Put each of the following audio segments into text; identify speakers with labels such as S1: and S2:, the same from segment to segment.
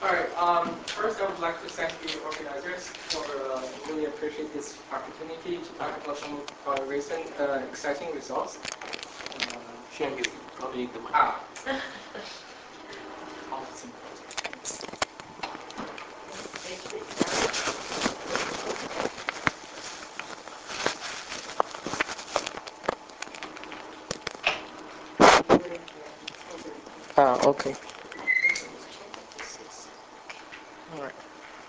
S1: All right. First, I would like to thank the organizers for really appreciate this opportunity to talk about some of our recent exciting results.
S2: Share his probably the mic.
S1: Okay. All right.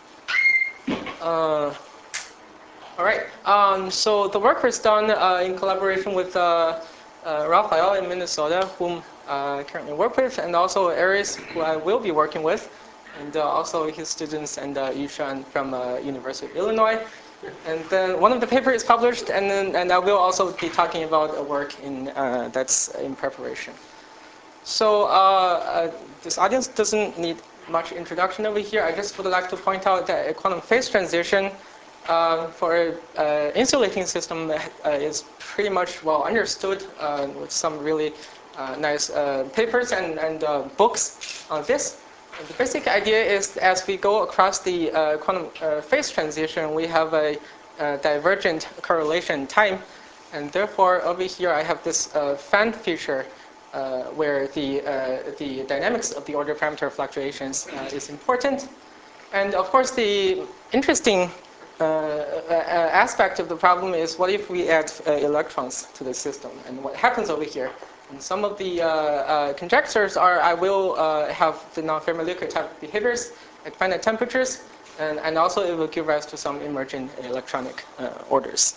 S1: All right. So the work was done in collaboration with Raphael in Minnesota, whom I currently work with, and also Aries, who I will be working with, and also his students and Yushan from University of Illinois. And then one of the papers is published, and I will also be talking about a work in that's in preparation. So this audience doesn't need much introduction over here. I just would like to point out that a quantum phase transition for an insulating system is pretty much well understood with some really nice papers and books on this. And the basic idea is as we go across the quantum phase transition, we have a divergent correlation time. And therefore, over here, I have this fan feature where the dynamics of the order parameter fluctuations is important. And of course, the interesting aspect of the problem is what if we add electrons to the system, and what happens over here? And some of the conjectures are I will have the non-Fermi liquid type behaviors at finite temperatures, and also it will give rise to some emergent electronic orders.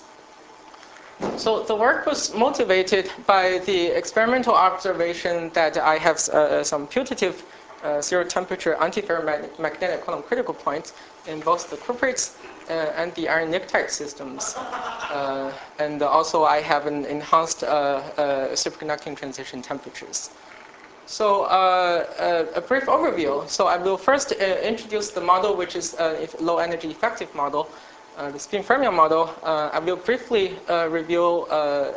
S1: So the work was motivated by the experimental observation that I have some putative zero temperature antiferromagnetic quantum critical points in both the cuprates and the iron nictide systems. And also I have an enhanced superconducting transition temperatures. So a brief overview. So I will first introduce the model, which is a low energy effective model. The spin fermion model. I will briefly review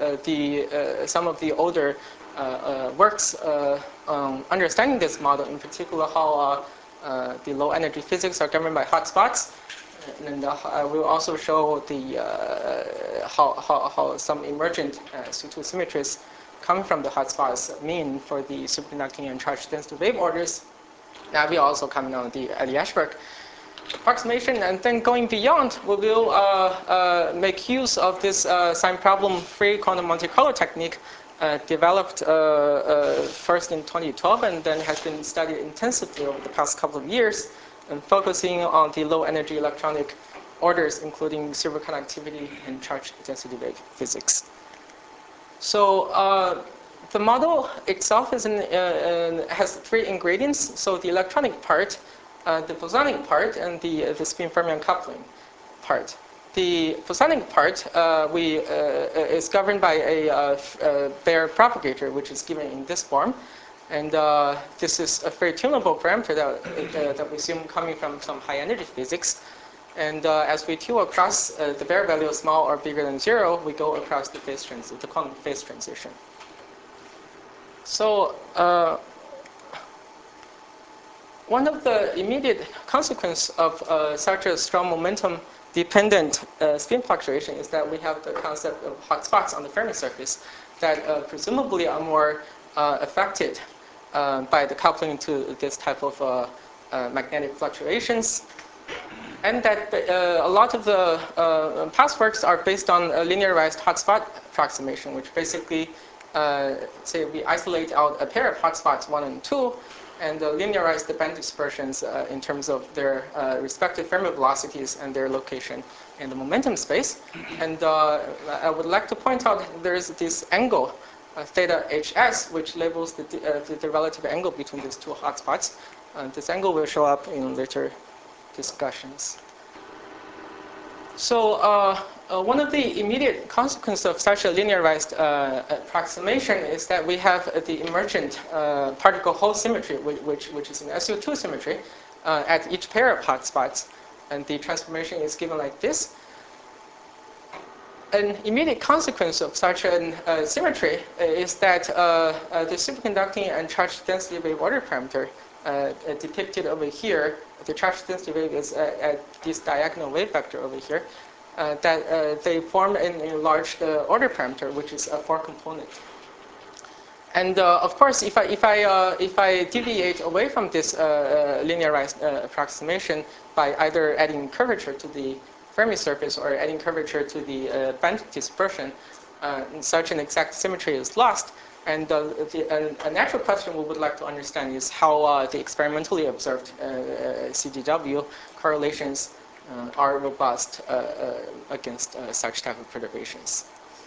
S1: some of the older works on understanding this model, in particular how the low energy physics are governed by hotspots. And I will also show how some emergent SU2 symmetries coming from the hotspots mean for the superconducting and charge density wave orders. Now we will also comment on the Eddy-Ashburn approximation, and then going beyond, we will make use of this sign problem-free quantum Monte Carlo technique developed first in 2012 and then has been studied intensively over the past couple of years, and focusing on the low energy electronic orders, including superconductivity and charge density wave physics. So the model itself has three ingredients. So the electronic part, the bosonic part, and the spin fermion coupling part. The bosonic part is governed by a Baire propagator, which is given in this form. And this is a very tunable parameter that we assume coming from some high energy physics. And as we tune across the Baire value small or bigger than 0, we go across the phase transition, the quantum phase transition. So one of the immediate consequences of such a strong momentum-dependent spin fluctuation is that we have the concept of hotspots on the Fermi surface that presumably are more affected by the coupling to this type of magnetic fluctuations. And that a lot of the past works are based on a linearized hotspot approximation, which basically say we isolate out a pair of hotspots 1 and 2, and linearize the band dispersions in terms of their respective Fermi velocities and their location in the momentum space. And I would like to point out there is this angle, theta hs, which labels the relative angle between these two hotspots. This angle will show up in later discussions. So one of the immediate consequences of such a linearized approximation is that we have the emergent particle-hole symmetry, which is an SU2 symmetry at each pair of hotspots. And the transformation is given like this. An immediate consequence of such a symmetry is that the superconducting and charge density wave order parameter depicted over here, the charge density wave is at this diagonal wave vector over here, that they form an enlarged order parameter, which is a 4-component. And of course, if I deviate away from this linearized approximation by either adding curvature to the Fermi surface or adding curvature to the band dispersion, such an exact symmetry is lost. And a natural question we would like to understand is how the experimentally observed CDW correlations are robust against such type of perturbations.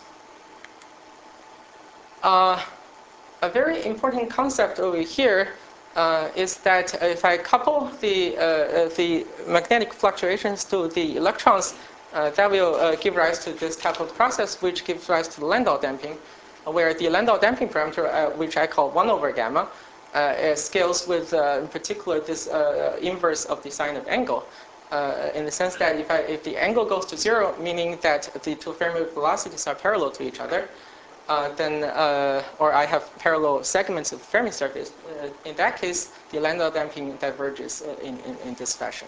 S1: A very important concept over here is that if I couple the magnetic fluctuations to the electrons, that will give rise to this type of process, which gives rise to Landau damping, where the Landau damping parameter, which I call 1 over gamma, scales with, in particular, this inverse of the sign of angle, in the sense that if the angle goes to 0, meaning that the two Fermi velocities are parallel to each other, or I have parallel segments of the Fermi surface, in that case, the Landau damping diverges in this fashion.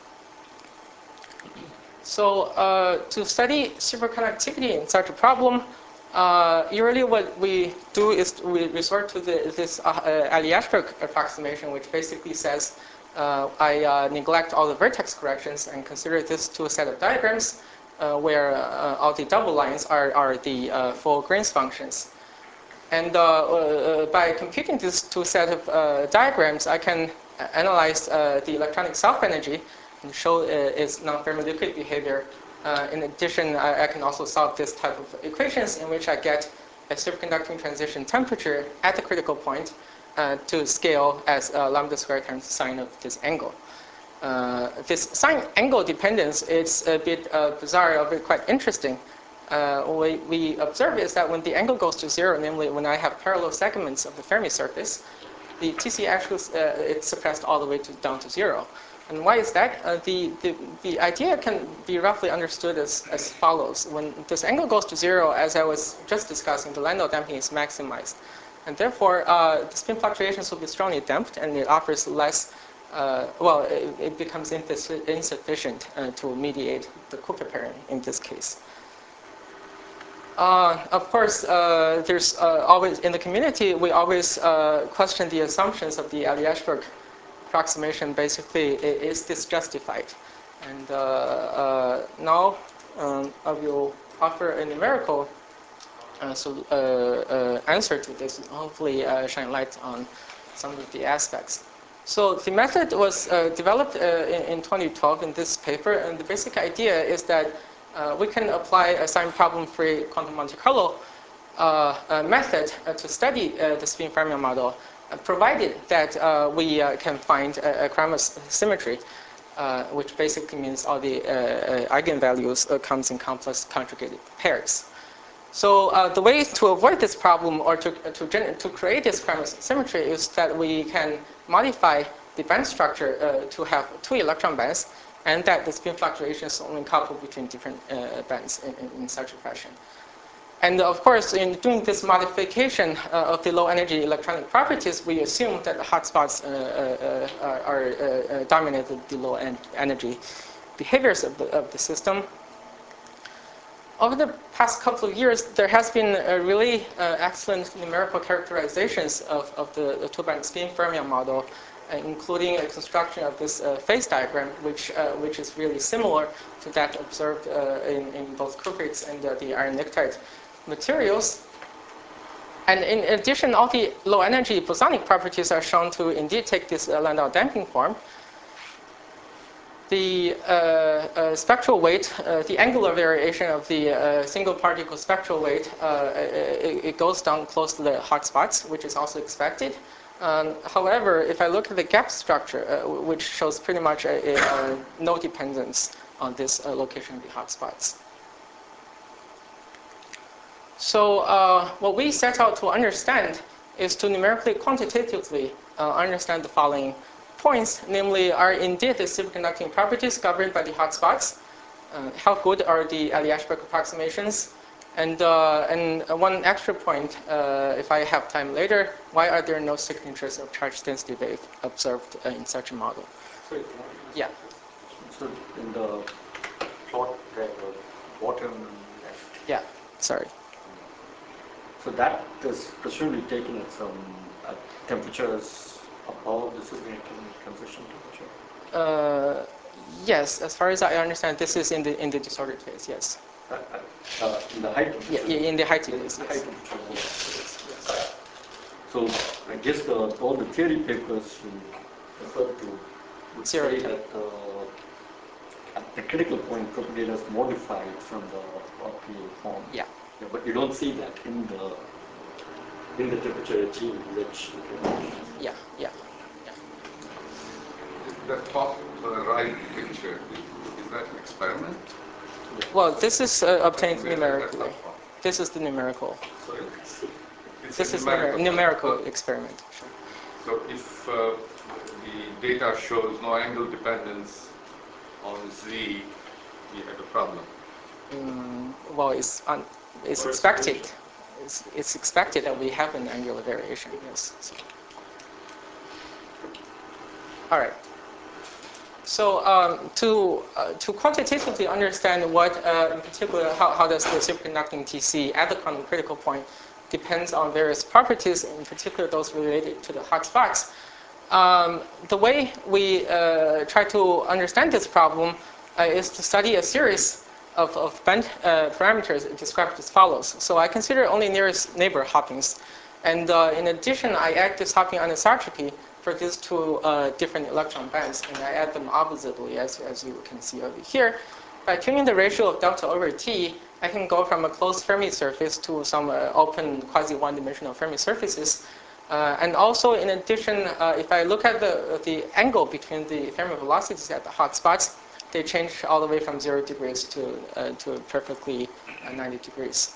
S1: So to study superconductivity in such a problem, usually what we do is we resort to this Ali-Ashbrook approximation, which basically says I neglect all the vertex corrections and consider this to a set of diagrams where all the double lines are the full Green's functions. And by computing these two set of diagrams, I can analyze the electronic self-energy and show its non-Fermi liquid behavior. In addition, I can also solve this type of equations in which I get a superconducting transition temperature at the critical point to scale as lambda squared times the sine of this angle. This sine angle dependence is a bit bizarre, but quite interesting. What we observe is that when the angle goes to 0, namely when I have parallel segments of the Fermi surface, the TC actually it's suppressed all the way down to 0. And why is that? The idea can be roughly understood as follows. When this angle goes to 0, as I was just discussing, the Landau damping is maximized. And therefore, the spin fluctuations will be strongly damped, and it offers less, it becomes insufficient to mediate the Cooper pairing in this case. Of course, there's always, in the community, we always question the assumptions of the Ali-Ashbrook approximation. Basically, is this justified? And now I will offer a numerical answer to this, and hopefully shine light on some of the aspects. So the method was developed in 2012 in this paper, and the basic idea is that we can apply a sign problem-free quantum Monte Carlo method to study the spin fermion model, provided that we can find a Kramers symmetry, which basically means all the eigenvalues comes in complex conjugated pairs. So the way to avoid this problem or to create this Kramers symmetry is that we can modify the band structure to have 2 electron bands, and that the spin fluctuations only couple between different bands in such a fashion. And of course, in doing this modification of the low energy electronic properties, we assume that the hotspots are dominated the low energy behaviors of the system. Over the past couple of years, there has been really excellent numerical characterizations of the two-band spin fermion model, including a construction of this phase diagram, which is really similar to that observed in both cuprates and the iron nictide materials. And in addition, all the low energy bosonic properties are shown to indeed take this Landau damping form. The spectral weight, the angular variation of the single particle spectral weight, it goes down close to the hotspots, which is also expected. However, if I look at the gap structure, which shows pretty much no dependence on this location of the hotspots. So what we set out to understand is to numerically quantitatively understand the following points, namely, are indeed the superconducting properties governed by the hotspots? How good are the Ali-Ashbrook approximations? And one extra point, if I have time later, why are there no signatures of charge density wave observed in such a model?
S2: Sorry,
S1: Yeah.
S2: so in the plot there, the bottom left.
S1: Yeah. Sorry.
S2: So that is presumably taken at some temperatures above the superconducting transition temperature.
S1: Uh, yes, as far as I understand, this is in the disordered phase. Yes.
S2: In the high temperature.
S1: Yeah, in the high phase.
S2: High
S1: Yes.
S2: temperature.
S1: Yes.
S2: So I guess all the theory papers you refer to would
S1: Zero
S2: say
S1: time.
S2: that at the critical point, propagator is modified from the RPA form.
S1: Yeah.
S2: But you don't see that in the temperature regime which.
S1: Yeah. Yeah.
S3: The top right picture, is that an experiment?
S1: Well, this is obtained
S3: Where did that
S1: numerically.
S3: come from?
S1: This is the numerical.
S3: So it's
S1: This
S3: a
S1: is numerical
S3: numerical.
S1: experiment. Sure.
S3: So if the data shows no angle dependence on Z, we have a problem.
S1: Well, it's expected. It's expected that we have an angular variation. Yes. So. All right. So to quantitatively understand what, in particular, how does the superconducting TC at the quantum critical point depends on various properties, in particular those related to the hotspots. The way we try to understand this problem is to study a series of band parameters described as follows. So I consider only nearest neighbor hoppings. And in addition, I add this hopping anisotropy for these two different electron bands, and I add them oppositely, as you can see over here. By tuning the ratio of delta over T, I can go from a closed Fermi surface to some open quasi-one-dimensional Fermi surfaces. And also, in addition, if I look at the angle between the Fermi velocities at the hot spots, they change all the way from 0 degrees to perfectly 90 degrees.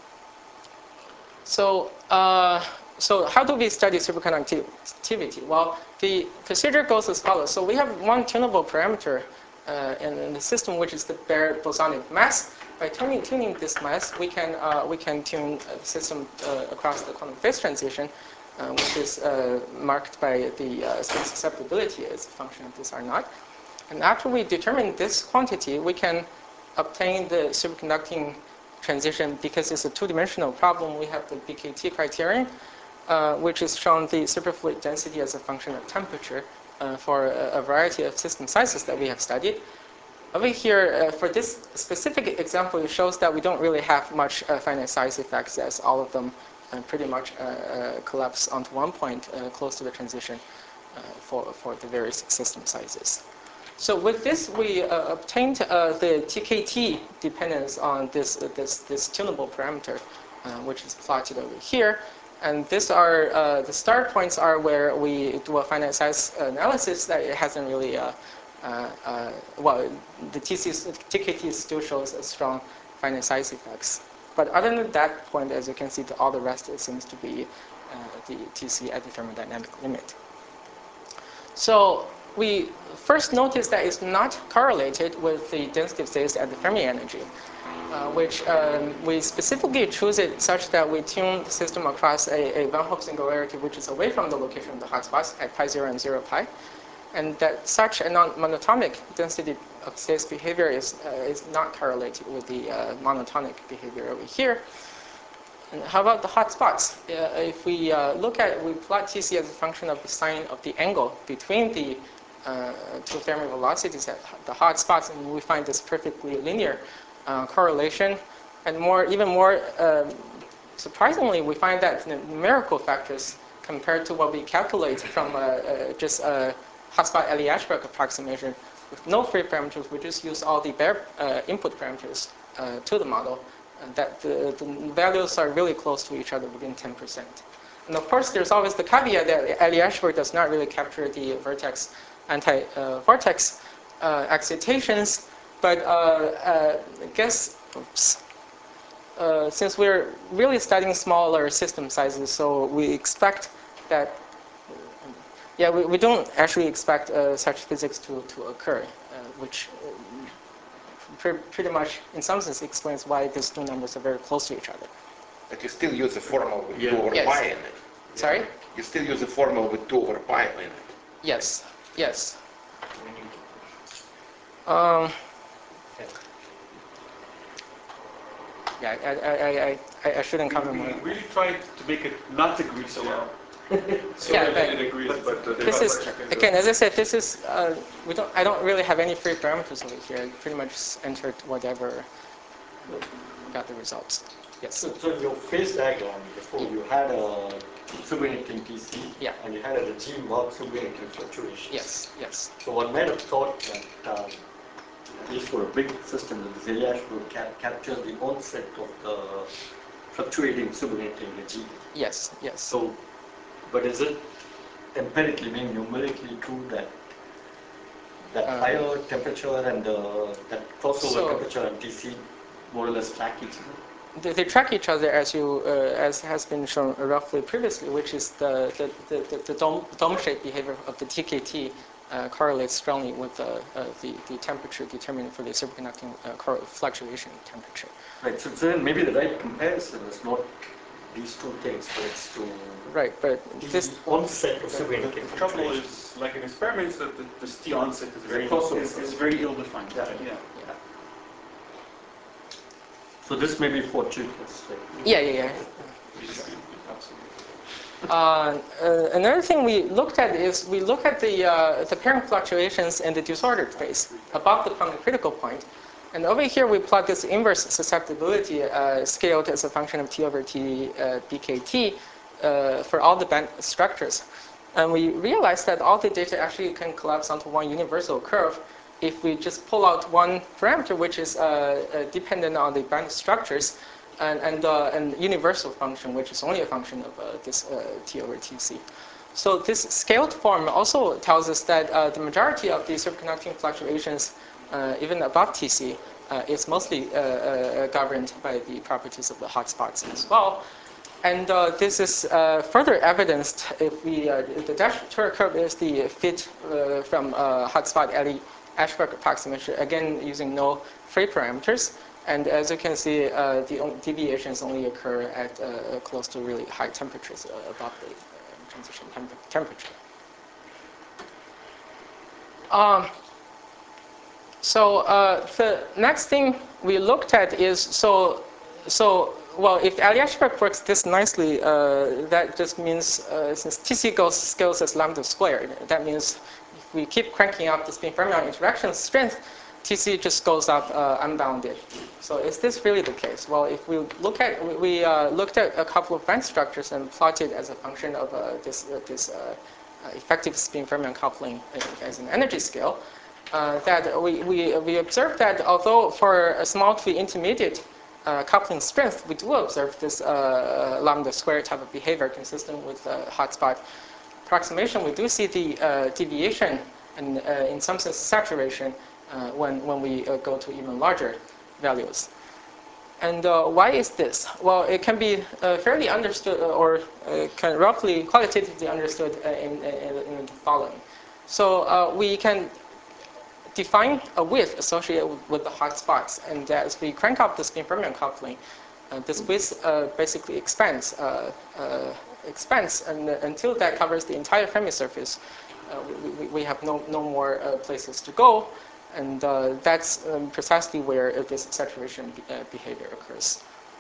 S1: So, so how do we study superconductivity? Well, the procedure goes as follows. So we have one tunable parameter in the system, which is the bare bosonic mass. By tuning this mass, we can tune the system across the quantum phase transition, which is marked by the spin susceptibility as a function of this R naught. And after we determine this quantity, we can obtain the superconducting transition. Because it's a two-dimensional problem, we have the BKT criterion, which is shown the superfluid density as a function of temperature for a variety of system sizes that we have studied. Over here, for this specific example, it shows that we don't really have much finite size effects, as all of them pretty much collapse onto one point close to the transition for the various system sizes. So with this, we obtained the TKT dependence on this tunable parameter, which is plotted over here. And these are the start points are where we do a finite size analysis that it hasn't really, well, the TKT still shows a strong finite size effects. But other than that point, as you can see, all the rest it seems to be the TC at the thermodynamic limit. So we first noticed that it's not correlated with the density of states at the Fermi energy, which we specifically choose it such that we tune the system across a Van Hoff singularity which is away from the location of the hotspots at pi 0 and 0 pi, and that such a non-monotonic density of states behavior is not correlated with the monotonic behavior over here. And how about the hot spots? If we we plot TC as a function of the sine of the angle between the two Fermi velocities at the hot spots, and we find this perfectly linear correlation. And even more surprisingly, we find that the numerical factors compared to what we calculate from just a hotspot Eli-Ashbrook approximation with no free parameters, we just use all the bare input parameters to the model. And that the values are really close to each other within 10%. And of course, there's always the caveat that Eli-Ashbrook does not really capture the vertex anti-vortex excitations. But I guess, since we're really studying smaller system sizes, so we expect that, yeah, we don't actually expect such physics to occur, which pretty much, in some sense, explains why these two numbers are very close to each other.
S4: But you still use a formula with
S2: Yeah.
S4: 2 over
S1: Yes.
S4: pi in it.
S1: Sorry?
S4: You still use a formula with 2 over pi in it.
S1: Yes. Yes. Um, yeah, I shouldn't comment more.
S5: We really tried to make it not agree so well. So
S1: Yeah,
S5: that
S1: but
S5: it agrees, but there's
S1: This
S5: not
S1: is,
S5: much you can do.
S1: again, as I said, this is, I don't really have any free parameters over here. I pretty much entered whatever got the results. Yes.
S2: So in your phase diagram before, you had a superconducting TC,
S1: Yeah.
S2: and you had a regime of superconducting fluctuations.
S1: Yes, yes.
S2: So one might have thought that, at least for a big system, that the Eliash would capture the onset of the fluctuating superconducting regime.
S1: Yes, yes.
S2: So, but is it empirically, meaning numerically true that higher temperature and that crossover
S1: So-
S2: temperature and TC more or less track each other?
S1: They track each other as has been shown roughly previously, which is the dome-shaped behavior of the TKT correlates strongly with the temperature determined for the superconducting fluctuation temperature.
S2: Right, so then maybe the right comparison is not these two things, but it's to
S1: Right, but
S2: the
S1: this
S2: onset of
S5: The
S2: superconducting
S5: trouble
S2: fluctuations.
S5: is, like in experiments, that the T onset is very
S2: crossover.
S5: is very ill-defined.
S2: Yeah.
S5: Yeah.
S2: So this may be fortuitous. Right?
S1: yeah.
S5: Absolutely.
S1: Another thing we looked at is we look at the pairing fluctuations in the disordered phase above the Planck critical point. And over here we plot this inverse susceptibility scaled as a function of T over T BKT for all the band structures. And we realized that all the data actually can collapse onto one universal curve if we just pull out one parameter which is dependent on the band structures and universal function, which is only a function of this T over Tc. So this scaled form also tells us that the majority of the superconducting fluctuations, even above Tc, is mostly governed by the properties of the hotspots as well. And this is further evidenced if we, the Dashner curve is the fit from hotspot Ellie Ashberg approximation, again using no free parameters. And as you can see, the deviations only occur at close to really high temperatures above the transition temperature. So the next thing we looked at is, well, if Eliashberg works this nicely, that just means since Tc scales as lambda squared, that means if we keep cranking up the spin fermion interaction strength, Tc just goes up unbounded. So is this really the case? Well, if we look at, we looked at a couple of band structures and plotted as a function of this effective spin fermion coupling as an energy scale, that we observed that although for a small to intermediate coupling strength, we do observe this lambda square type of behavior consistent with hotspot approximation. We do see the deviation and in some sense saturation when we go to even larger values. And why is this? Well, it can be fairly understood or can roughly qualitatively understood in the following. So we can define a width associated with the hotspots, and as we crank up the spin fermion coupling, this width basically expands, and until that covers the entire Fermi surface, we have no more places to go, and that's precisely where this saturation behavior occurs.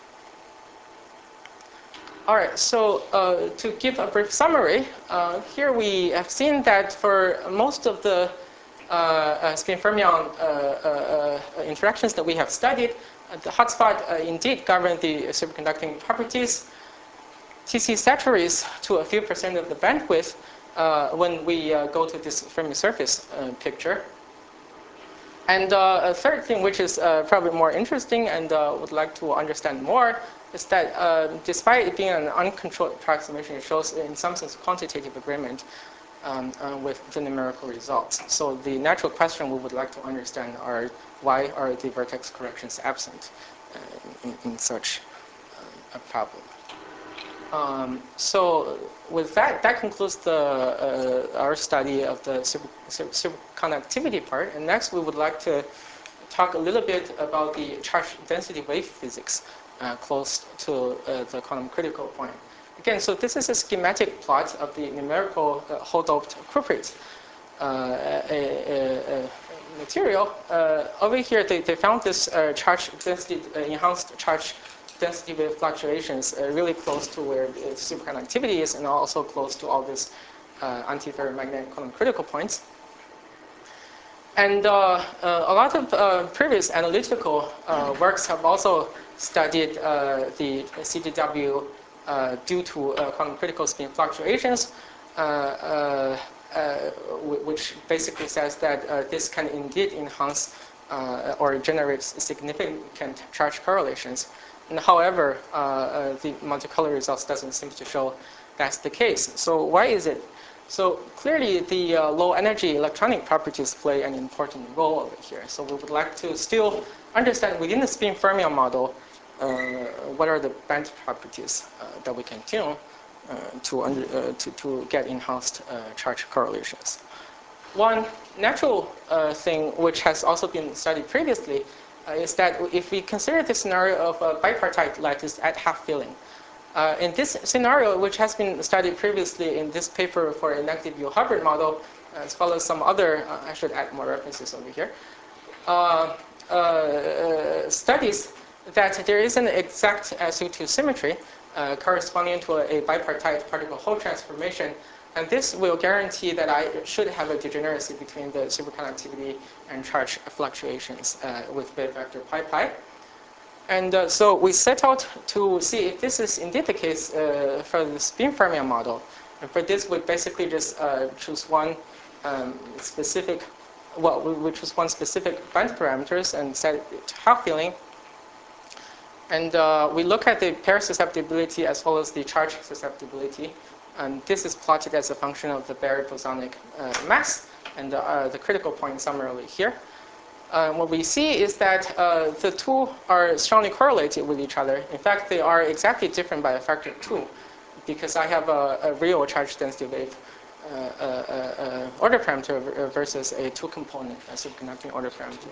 S1: All right, so to give a brief summary, here we have seen that for most of the spin fermion interactions that we have studied, the hotspot indeed govern the superconducting properties. Tc saturates to a few percent of the bandwidth when we go to this Fermi surface picture. And a third thing, which is probably more interesting and would like to understand more, is that despite it being an uncontrolled approximation, it shows in some sense quantitative agreement with the numerical results. So the natural question we would like to understand are why are the vertex corrections absent in such a problem. So with that, that concludes our study of the superconductivity part. And next we would like to talk a little bit about the charge density wave physics close to the quantum critical point. Again, so this is a schematic plot of the numerical hole-doped cuprate material. Over here, they found this charge density, enhanced charge density wave fluctuations really close to where superconductivity is, and also close to all these antiferromagnetic quantum critical points. And a lot of previous analytical works have also studied the CDW due to quantum critical spin fluctuations, which basically says that this can indeed enhance or generate significant charge correlations. And however, the Monte Carlo results doesn't seem to show that's the case. So why is it? So clearly, the low energy electronic properties play an important role over here. So we would like to still understand within the spin fermion model what are the band properties that we can tune to get enhanced charge correlations. One natural thing which has also been studied previously is that if we consider the scenario of a bipartite lattice at half filling, in this scenario, which has been studied previously in this paper for a negative U-Hubbard model, as well as some other, I should add more references over here, studies that there is an exact SU2 symmetry corresponding to a bipartite particle-Hole transformation, and this will guarantee that I should have a degeneracy between the superconductivity and charge fluctuations with wave vector pi pi. And so we set out to see if this is indeed the case for the spin fermion model. And for this, we basically just choose one specific, we choose one specific band parameters and set it to half filling. And we look at the pair susceptibility as well as the charge susceptibility. And this is plotted as a function of the baryon bosonic mass and the critical point summarily here. What we see is that the two are strongly correlated with each other. In fact, they are exactly different by a factor of 2, because I have a real charge density wave order parameter versus a 2-component superconducting order parameter.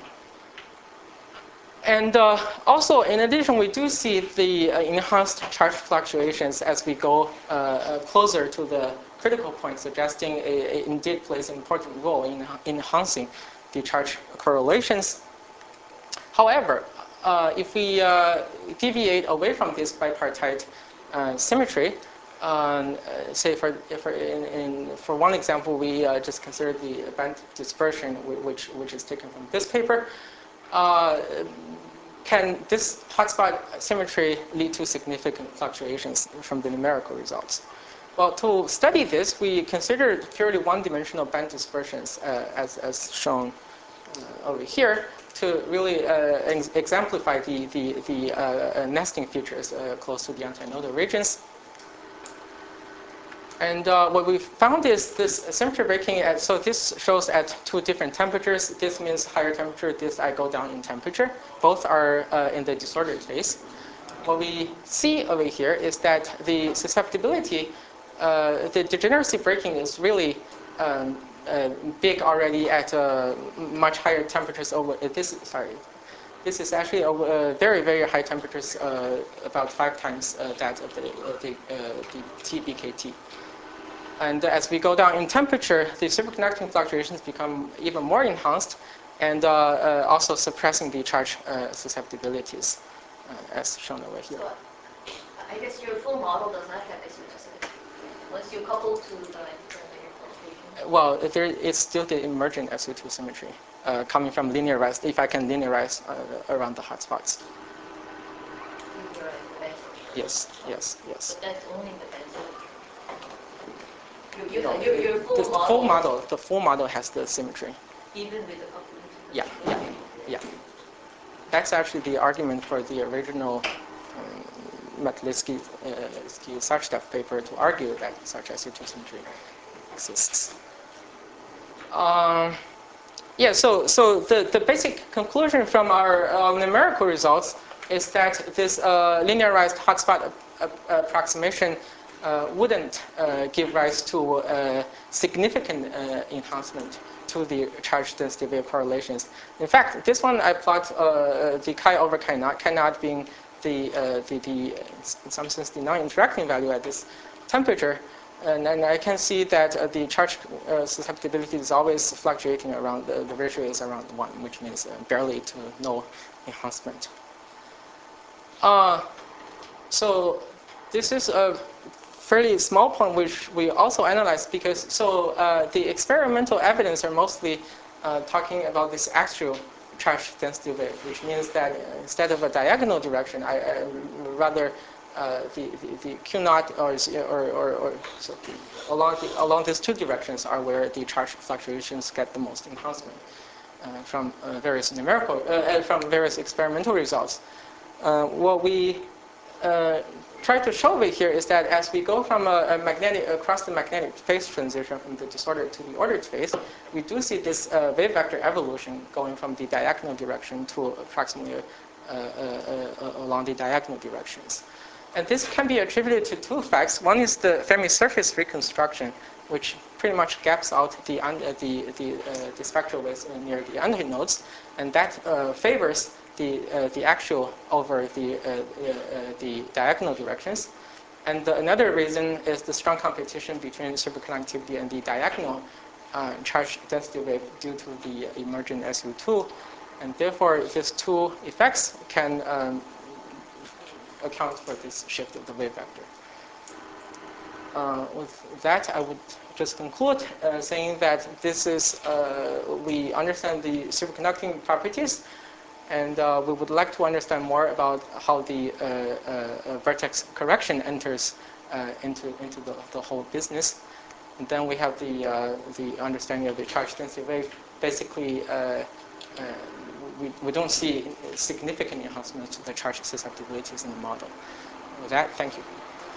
S1: And also, in addition, we do see the enhanced charge fluctuations as we go closer to the critical point, suggesting it indeed plays an important role in enhancing the charge correlations. However, if we deviate away from this bipartite symmetry, say for one example, we just consider the band dispersion, which is taken from this paper. Can this hotspot symmetry lead to significant fluctuations from the numerical results? Well, to study this, we considered purely one-dimensional band dispersions as shown over here to really exemplify the nesting features close to the antinodal regions. And what we found is this symmetry breaking so this shows at 2 different temperatures. This means higher temperature, this I go down in temperature. Both are in the disordered phase. What we see over here is that the susceptibility, the degeneracy breaking is really big already at much higher temperatures over this. Sorry, this is actually very, very high temperatures, about 5 times that of the TBKT. And as we go down in temperature, the superconducting fluctuations become even more enhanced, and also suppressing the charge susceptibilities, as shown over here.
S6: So, I guess your full model does not have SU2 once you couple to the fluctuation.
S1: Well, it's still the emergent SU2 symmetry coming from linearized, if I can linearize around the hotspots. Yes.
S6: But that's only the band symmetry.
S1: No,
S6: your
S1: the full model has the symmetry.
S6: Even with the coupling?
S1: Yeah. That's actually the argument for the original Matlitsky-Sarchev paper to argue that such SU2 symmetry exists. So the basic conclusion from our numerical results is that this linearized hotspot approximation wouldn't give rise to significant enhancement to the charge density wave correlations. In fact, this one I plot the chi over chi naught being in some sense the non-interacting value at this temperature, and then I can see that the charge susceptibility is always fluctuating around the ratio is around 1, which means barely to no enhancement. So this is a fairly small point which we also analyzed because the experimental evidence are mostly talking about this axial charge density wave, which means that instead of a diagonal direction, I rather the Q naught or so along these two directions are where the charge fluctuations get the most enhancement from various experimental results. What we try to show over here is that as we go from across the magnetic phase transition from the disordered to the ordered phase, we do see this wave vector evolution going from the diagonal direction to approximately along the diagonal directions. And this can be attributed to two facts. One is the Fermi surface reconstruction, which pretty much gaps out the spectral waves near the antinodes, and that favors the axial over the diagonal directions. And another reason is the strong competition between superconductivity and the diagonal charge density wave due to the emergent SU2. And therefore, these two effects can account for this shift of the wave vector. With that, I would just conclude saying that this is, we understand the superconducting properties, and we would like to understand more about how the vertex correction enters into the whole business. And then we have the understanding of the charge density wave. Basically, we don't see significant enhancement to the charge susceptibilities in the model. With that, thank you.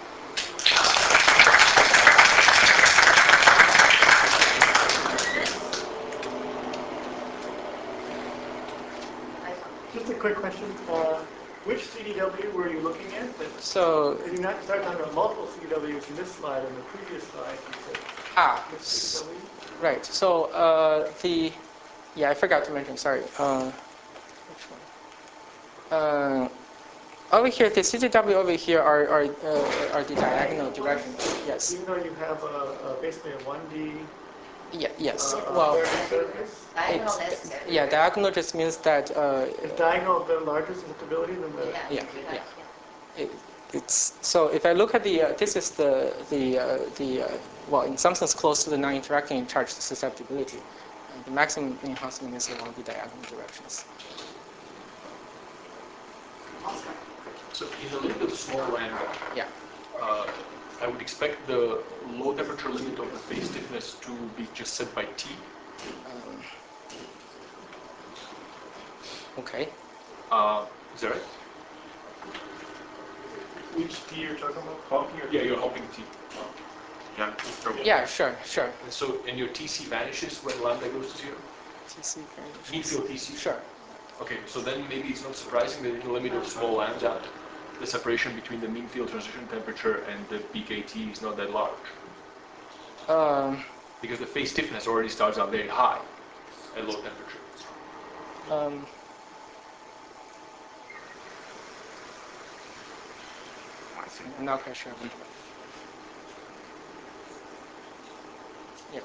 S5: Just a quick question. Which CDW were you looking at?
S1: So
S5: You're not talking about multiple CDWs in this slide. In the previous slide, you said which CDW?
S1: Right. So I forgot to mention. Sorry. Which one? Over here, the CDW over here are the diagonal directions. Yes.
S5: Even though you have basically a 1D.
S1: Yes. Well.
S5: Surface.
S6: Diagonal necessary.
S1: Yeah, diagonal just means that.
S5: Is diagonal the larger susceptibility than the?
S1: Yeah. It's so if I look at this is well, in some sense close to the non-interacting charge susceptibility. The maximum enhancement is along the diagonal directions.
S7: So in the limit of small lambda,
S1: Yeah.
S7: I would expect the low temperature limit of the phase stiffness to be just set by T.
S1: Okay.
S7: Is that right?
S5: Which T you're talking about? Hopping or?
S7: Yeah, you're hopping T.
S1: Yeah, sure.
S7: And so, and your TC vanishes when lambda goes to 0?
S1: TC vanishes.
S7: Mean field TC?
S1: Sure.
S7: Okay, so then maybe it's not surprising that in the limit of small lambda, the separation between the mean field transition temperature and the PKT is not that large. Because the phase stiffness already starts out very high at low temperature.
S1: I'm not quite sure. Yeah.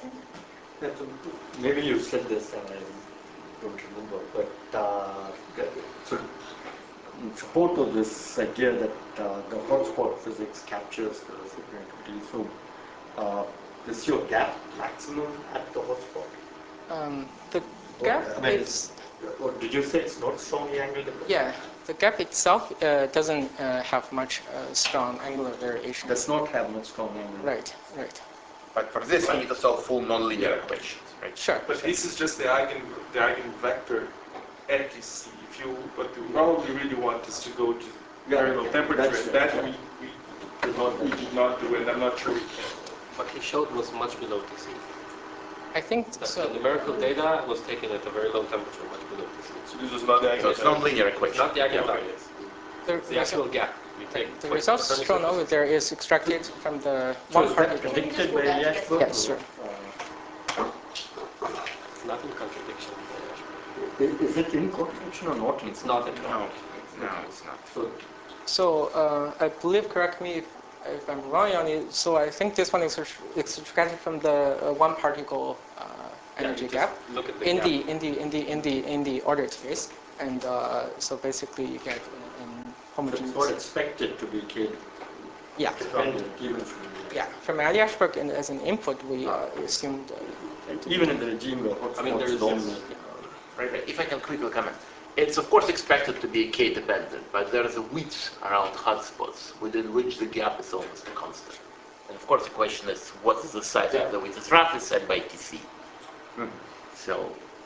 S2: Maybe you said this and I don't remember, but so in support of this idea that the hotspot physics captures the superconductivity, so is your gap maximum at the hotspot?
S1: The gap is.
S2: Or did you say it's not strongly angle dependent?
S1: Yeah, the gap itself doesn't have much strong angular variation.
S2: Does not have much strong angle.
S1: Right.
S4: But for this, we need to solve full nonlinear equations, right?
S1: Sure.
S8: But this is just the eigenvector NTC. What you probably really want is to go to very low temperature, and that we did not do, and I'm not sure we can.
S9: What he showed was much below TC.
S1: I think so.
S9: The numerical data was taken at a very low temperature, much below TC.
S8: So this was not the
S4: So it's nonlinear equation.
S9: Not the eigenvalues. The actual gap.
S1: The results shown over there is extracted from the
S2: So
S1: one
S2: is
S1: part
S2: that
S1: of the.
S2: predicted by Eliashberg?
S1: Yes, sure.
S9: not in contradiction.
S2: Is it in contradiction or not?
S9: It's not at all.
S4: No, it's not.
S1: So I believe, correct me if I'm wrong on it, so I think this one is extracted from the one particle energy gap
S9: Look at the
S1: in
S9: gap.
S1: the ordered space, and so basically you get an homogeneous.
S2: Or expected to be K.
S1: Yeah.
S2: Dependent, even from
S1: Yeah, from Eli-Ashberg as an input, we assumed.
S2: even in the regime where hotspots dominate.
S4: Right. If I can quickly comment. It's of course expected to be K-dependent, but there is a width around hotspots within which the gap is almost constant. And of course the question is, what is the size of the width? It's roughly set by TC. So,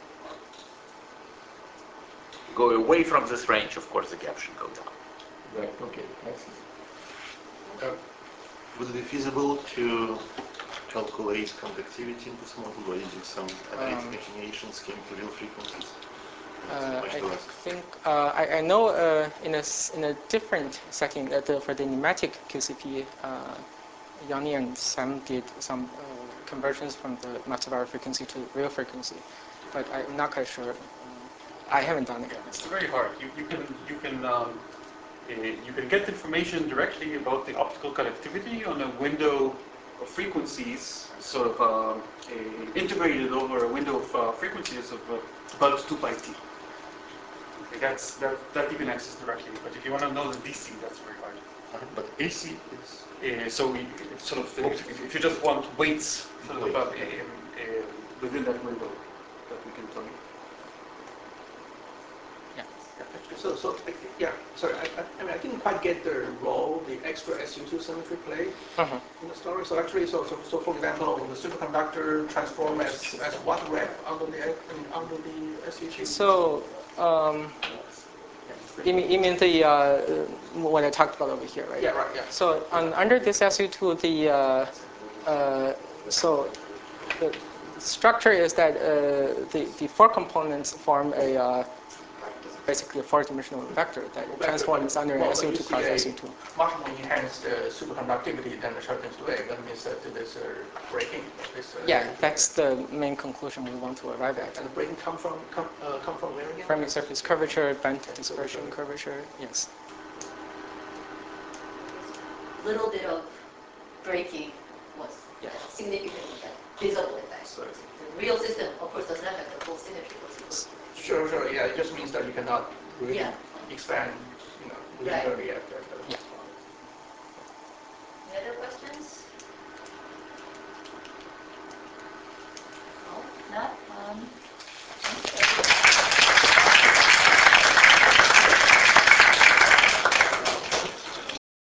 S4: go away from this range, of course the gap should go down.
S2: Right, okay. I see.
S10: Would it be feasible to calculate conductivity in this model by using some analytic attenuation scheme for real frequencies?
S1: I think I know in a different setting that for the pneumatic QCP, Yanni and Sam did some conversions from the Matsubara frequency to real frequency, but I'm not quite sure. I haven't done it.
S5: It's very hard. You can get information directly about the optical conductivity on a window of frequencies, sort of integrated over a window of frequencies of about 2 pi t. Okay, that you can access directly, but if you want to know the DC, that's very hard.
S10: But AC is...
S5: So it's sort of, if you just want weights sort of within that window, that we can tell you.
S11: Sorry, I mean, I didn't quite get the role the extra SU2 symmetry play in the story. So actually, so for example, the superconductor transform as what rep under the SU2?
S1: So, you mean the what I talked about over here, right?
S11: Yeah, right. Yeah.
S1: So under this SU2, so the structure is that the four components form a basically a four-dimensional vector that transforms under SU2 cross SU2.
S11: Much more enhanced superconductivity than the Churkin's wave. That means that there's a breaking.
S1: Yeah, that's the main conclusion we want to arrive at.
S11: And the breaking come from where again?
S1: Fermi surface curvature, band dispersion curvature. Yes.
S6: Little bit of breaking was significant visible effect.
S11: So,
S6: the real system, of course, does not have the full symmetry.
S11: Sure. Yeah, it just means that you cannot really expand, linearly at
S6: Any other questions?